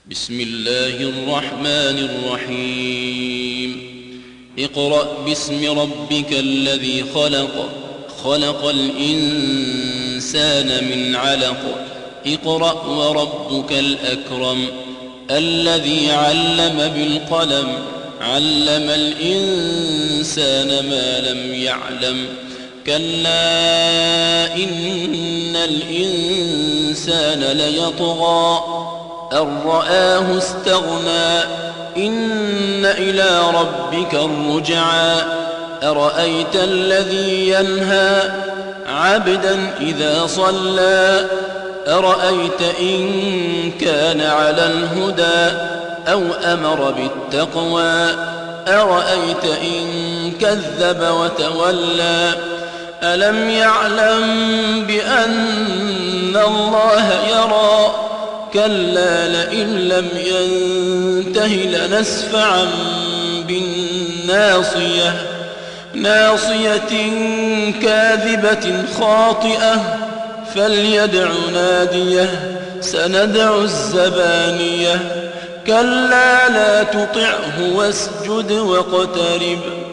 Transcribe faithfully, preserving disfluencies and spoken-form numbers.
بسم الله الرحمن الرحيم اقرأ باسم ربك الذي خلق خلق الإنسان من علق اقرأ وربك الأكرم الذي علم بالقلم علم الإنسان ما لم يعلم كلا إن الإنسان ليطغى أن رآه استغنى إن إلى ربك الرجعى أرأيت الذي ينهى عبدا إذا صلى أرأيت إن كان على الهدى أو أمر بالتقوى أرأيت إن كذب وتولى ألم يعلم بأن الله يرى كلا لئن لم ينته لنسفعا بالناصية ناصية كاذبة خاطئة فليدع ناديه سندع الزبانية كلا لا تطعه واسجد واقترب